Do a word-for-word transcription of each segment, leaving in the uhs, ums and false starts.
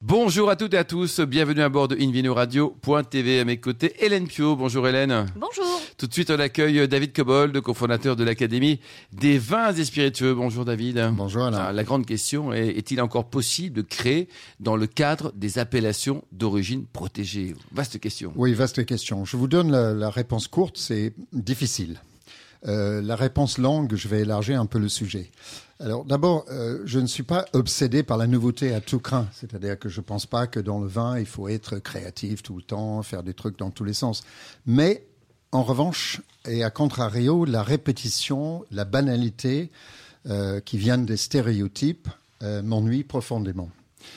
Bonjour à toutes et à tous, bienvenue à bord de Invino Radio point t v. À mes côtés, Hélène Pio. Bonjour Hélène. Bonjour. Tout de suite, on accueille David Cobold, cofondateur de l'Académie des vins et spiritueux. Bonjour David. Bonjour Alain. Ah, la grande question est, est-il encore possible de créer dans le cadre des appellations d'origine protégée? Vaste question. Oui, vaste question. Je vous donne la, la réponse courte, c'est difficile. Euh, la réponse longue, je vais élargir un peu le sujet. Alors d'abord, euh, je ne suis pas obsédé par la nouveauté à tout crin. C'est-à-dire que je ne pense pas que dans le vin, il faut être créatif tout le temps, faire des trucs dans tous les sens. Mais en revanche, et à contrario, la répétition, la banalité euh, qui viennent des stéréotypes euh, m'ennuie profondément.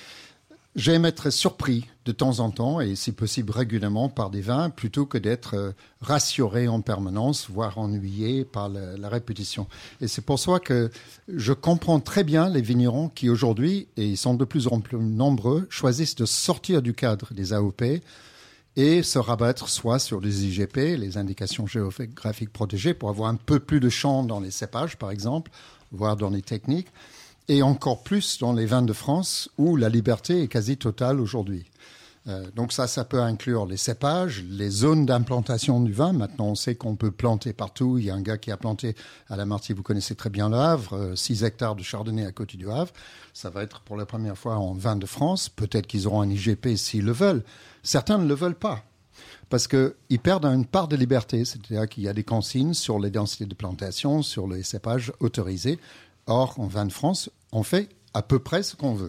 J'aime être surpris de temps en temps, et si possible régulièrement, par des vins, plutôt que d'être euh, rassuré en permanence, voire ennuyé par la, la répétition. Et c'est pour ça que je comprends très bien les vignerons qui aujourd'hui, et ils sont de plus en plus nombreux, choisissent de sortir du cadre des A O P et se rabattre soit sur les I G P, les indications géographiques protégées, pour avoir un peu plus de champ dans les cépages, par exemple, voire dans les techniques, et encore plus dans les vins de France où la liberté est quasi totale aujourd'hui. Euh, donc ça, ça peut inclure les cépages, les zones d'implantation du vin. Maintenant, on sait qu'on peut planter partout. Il y a un gars qui a planté à la Marty, vous connaissez très bien le Havre, euh, six hectares de chardonnay à côté du Havre. Ça va être pour la première fois en vin de France. Peut-être qu'ils auront un I G P s'ils le veulent. Certains ne le veulent pas parce qu'ils perdent une part de liberté. C'est-à-dire qu'il y a des consignes sur les densités de plantation, sur les cépages autorisés. Or, en vin de France, on fait à peu près ce qu'on veut.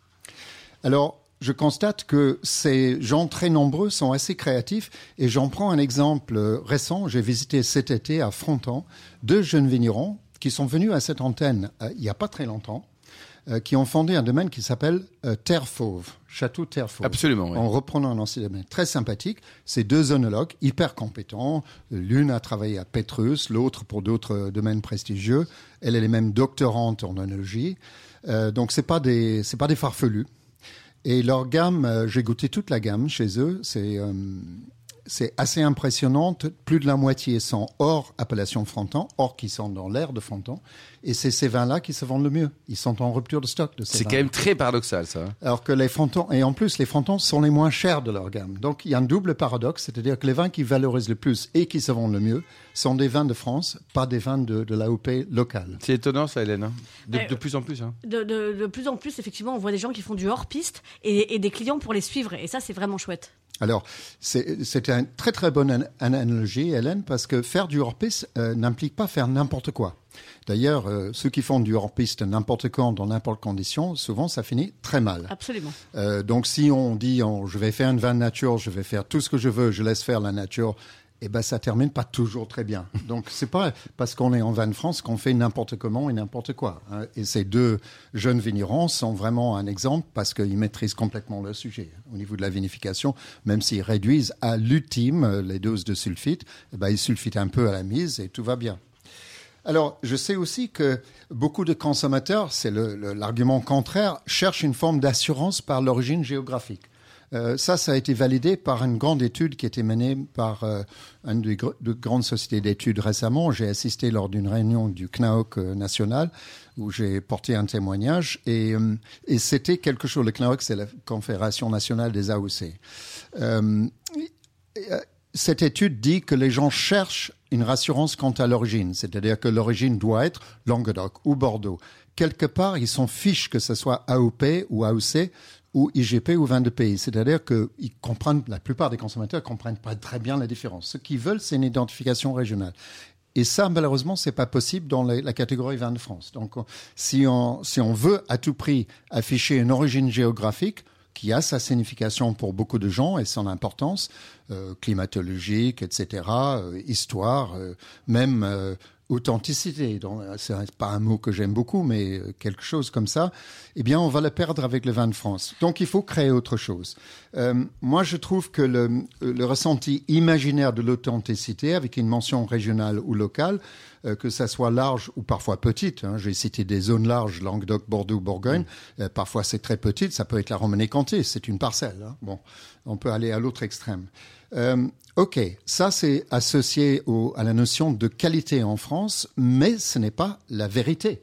Alors, je constate que ces gens très nombreux sont assez créatifs et j'en prends un exemple récent. J'ai visité cet été à Fronton deux jeunes vignerons qui sont venus à cette antenne euh, il n'y a pas très longtemps, euh, qui ont fondé un domaine qui s'appelle euh, Terre Fauve, Château Terre Fauve. Absolument, oui. En reprenant un ancien domaine très sympathique. C'est deux œnologues hyper compétents. L'une a travaillé à Pétrus, l'autre pour d'autres domaines prestigieux. Elle, elle est même doctorante en œnologie. Euh, donc, c'est pas des, c'est pas des farfelus. Et leur gamme, euh, j'ai goûté toute la gamme chez eux. C'est, euh, c'est assez impressionnante. Plus de la moitié sont hors appellation Fronton, hors qui sont dans l'air de Fronton. Et c'est ces vins-là qui se vendent le mieux. Ils sont en rupture de stock de ces C'est vins. quand même très paradoxal, ça. Alors que les Frontons, et en plus, les Frontons sont les moins chers de leur gamme. Donc, il y a un double paradoxe, c'est-à-dire que les vins qui valorisent le plus et qui se vendent le mieux sont des vins de France, pas des vins de, de l'A O P locale. C'est étonnant, ça, Hélène. Hein. De, Euh, de plus en plus. Hein. De, de, de plus en plus, effectivement, on voit des gens qui font du hors-piste et, et des clients pour les suivre. Et ça, c'est vraiment chouette. Alors, c'est, c'était une très très bonne an- analogie, Hélène, parce que faire du hors-piste euh, n'implique pas faire n'importe quoi. D'ailleurs, euh, ceux qui font du hors-piste n'importe quand, dans n'importe quelle condition, souvent ça finit très mal. Absolument. Euh, donc si on dit oh, je vais faire une vin de nature, je vais faire tout ce que je veux, je laisse faire la nature, eh ben ça termine pas toujours très bien. Donc c'est pas parce qu'on est en vin de France qu'on fait n'importe comment et n'importe quoi. Hein. Et ces deux jeunes vignerons sont vraiment un exemple parce qu'ils maîtrisent complètement le sujet au niveau de la vinification, même s'ils réduisent à l'ultime les doses de sulfite, eh ben ils sulfitent un peu à la mise et tout va bien. Alors, je sais aussi que beaucoup de consommateurs, c'est le, le, l'argument contraire, cherchent une forme d'assurance par l'origine géographique. Euh, ça, ça a été validé par une grande étude qui a été menée par euh, une de, gr- de grandes sociétés d'études récemment. J'ai assisté lors d'une réunion du C N A O C national où j'ai porté un témoignage et, euh, et c'était quelque chose. Le C N A O C, c'est la Confédération nationale des A O C. Euh, et, euh, Cette étude dit que les gens cherchent une rassurance quant à l'origine, c'est-à-dire que l'origine doit être Languedoc ou Bordeaux. Quelque part, ils s'en fichent que ce soit A O P ou A O C ou I G P ou vin de pays. C'est-à-dire que ils comprennent, la plupart des consommateurs ne comprennent pas très bien la différence. Ce qu'ils veulent, c'est une identification régionale. Et ça, malheureusement, c'est pas possible dans la, la catégorie vin de France. Donc, si on, si on veut à tout prix afficher une origine géographique, qui a sa signification pour beaucoup de gens et son importance euh, climatologique, et cetera, euh, histoire, euh, même euh, authenticité. Donc, c'est pas un mot que j'aime beaucoup, mais quelque chose comme ça. Eh bien, on va le perdre avec le vin de France. Donc, il faut créer autre chose. Euh, moi, je trouve que le, le ressenti imaginaire de l'authenticité, avec une mention régionale ou locale, euh, que ça soit large ou parfois petite. Hein. J'ai cité des zones larges, Languedoc, Bordeaux, Bourgogne. Mmh. Euh, parfois, c'est très petite. Ça peut être la Romanée-Comté. C'est une parcelle. Hein. Bon, on peut aller à l'autre extrême. Euh, OK, ça c'est associé au, à la notion de qualité en France, mais ce n'est pas la vérité.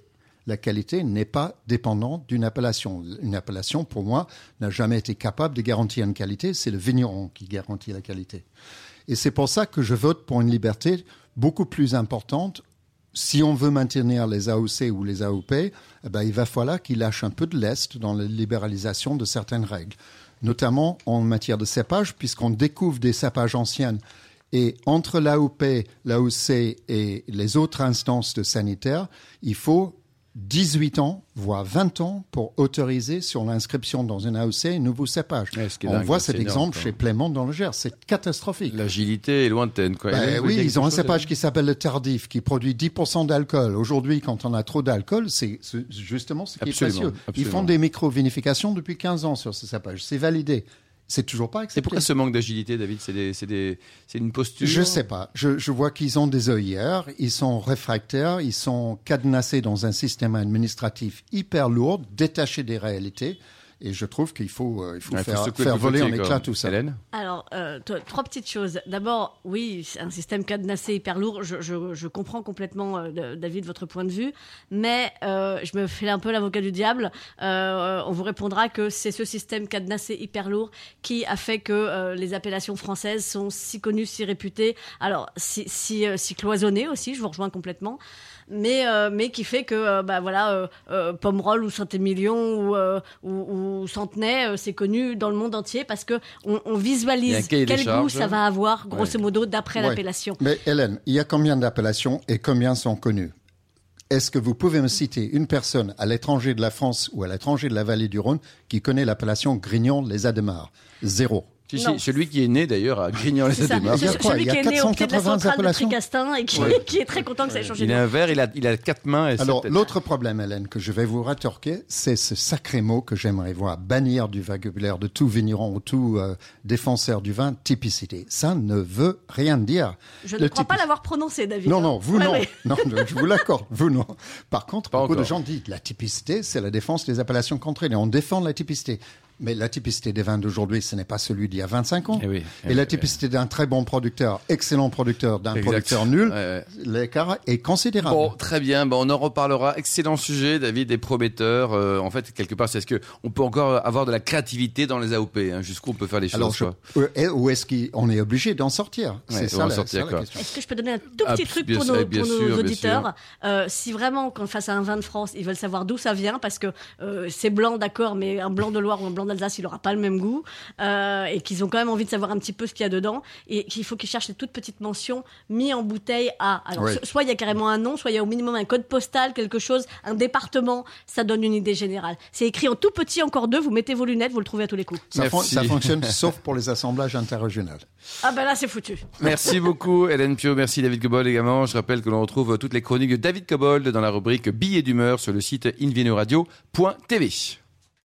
la qualité n'est pas dépendante d'une appellation. Une appellation, pour moi, n'a jamais été capable de garantir une qualité. C'est le vigneron qui garantit la qualité. Et c'est pour ça que je vote pour une liberté beaucoup plus importante. Si on veut maintenir les A O C ou les A O P, eh ben, il va falloir qu'ils lâchent un peu de lest dans la libéralisation de certaines règles, notamment en matière de cépage, puisqu'on découvre des cépages anciennes. Et entre l'A O P, l'A O C et les autres instances de sanitaire, il faut dix-huit ans, voire vingt ans pour autoriser sur l'inscription dans une A O C un nouveau cépage. Ouais, On dingue, voit cet énorme, exemple quoi. chez Plément dans le Gers. C'est catastrophique. L'agilité est lointaine, quoi. Ben Hélène, vous oui, voulez ils ont un quelque chose, cépage qui s'appelle le tardif, qui produit dix pour cent d'alcool. Aujourd'hui, quand on a trop d'alcool, c'est c'est justement ce qui Absolument, est précieux. Ils absolument. font des micro-vinifications depuis quinze ans sur ce cépage. C'est validé. C'est toujours pas accepté. C'est pourquoi ce manque d'agilité, David? C'est des, c'est des, c'est une posture? Je sais pas. Je, je vois qu'ils ont des œillères, ils sont réfractaires, ils sont cadenassés dans un système administratif hyper lourd, détaché des réalités. Et je trouve qu'il faut, euh, il faut Ouais, faire, faut secouer faire le voler en cocotier, éclats quoi. tout ça. Hélène? Alors, euh, t- trois petites choses. D'abord, oui, c'est un système cadenassé hyper lourd. Je, je, je comprends complètement, euh, de- David, votre point de vue. Mais euh, je me fais un peu l'avocat du diable. Euh, on vous répondra que c'est ce système cadenassé hyper lourd qui a fait que euh, les appellations françaises sont si connues, si réputées. Alors, si, si, euh, si cloisonnées aussi, je vous rejoins complètement. Mais, euh, mais qui fait que euh, bah, voilà, euh, euh, Pomerol ou Saint-Émilion ou, euh, ou, ou Centenay, euh, c'est connu dans le monde entier parce qu'on on Il y a un visualise cahier des quel goût charges. ça va avoir, grosso Ouais. modo, d'après Ouais. l'appellation. Mais Hélène, il y a combien d'appellations et combien sont connues? Est-ce que vous pouvez me citer une personne à l'étranger de la France ou à l'étranger de la vallée du Rhône qui connaît l'appellation Grignon-les-Adémars? Zéro. Si, si, Non. celui qui est né d'ailleurs à grignan C'est ça. les Il y a Ce- quoi Celui Il y a qui est né au pied de la quatre cent quatre-vingts centrale de appellations Tricastin et qui, Ouais. qui est très content que ça ait changé Il de a nom. un verre, il a, il a quatre mains. Et Alors, sept têtes. l'autre problème, Hélène, que je vais vous rétorquer, c'est ce sacré mot que j'aimerais voir bannir du vocabulaire de tout vigneron ou tout euh, défenseur du vin, typicité. Ça ne veut rien dire. Je Le ne crois pas typi- l'avoir prononcé, David. Non, non, vous Ouais, non. ouais. Non, je vous l'accorde, vous non. Par contre, Pas beaucoup de encore. gens disent la typicité, c'est la défense des appellations contrées. Et on défend la typicité. Mais la typicité des vins d'aujourd'hui, ce n'est pas celui d'il y a vingt-cinq ans. Eh oui, eh Et la oui, typicité d'un très bon producteur, excellent producteur, d'un Exact. producteur nul, Ouais, ouais. l'écart est considérable. Bon, très bien. Bon, on en reparlera. Excellent sujet, David, et prometteur. Euh, en fait, quelque part, c'est est-ce que on peut encore avoir de la créativité dans les A O P, hein, jusqu'où on peut faire les choses. Alors, je- quoi. euh, et- ou est-ce qu'on est obligé d'en sortir? Ouais, C'est on ça, va en la, sortir, ça, la quoi. question. Est-ce que je peux donner un tout Ah, petit truc bien pour sûr, nos, bien pour nos sûr, bien auditeurs Euh, Si vraiment, quand face à un vin de France, ils veulent savoir d'où ça vient, parce que euh, c'est blanc, d'accord, mais un blanc de Loire ou un blanc d'Alsace, il n'aura pas le même goût, euh, et qu'ils ont quand même envie de savoir un petit peu ce qu'il y a dedans, et qu'il faut qu'ils cherchent les toutes petites mentions mis en bouteille à. Alors, Oui. so- soit il y a carrément un nom, soit il y a au minimum un code postal, quelque chose, un département, ça donne une idée générale. C'est écrit en tout petit, encore deux, vous mettez vos lunettes, vous le trouvez à tous les coups. Ça, fon- Merci. ça fonctionne sauf pour les assemblages interrégionaux. Ah ben là, c'est foutu. Merci beaucoup, Hélène Pio. Merci, David Cobold également. Je rappelle que l'on retrouve toutes les chroniques de David Cobold dans la rubrique Billets d'humeur sur le site invinoradio point t v.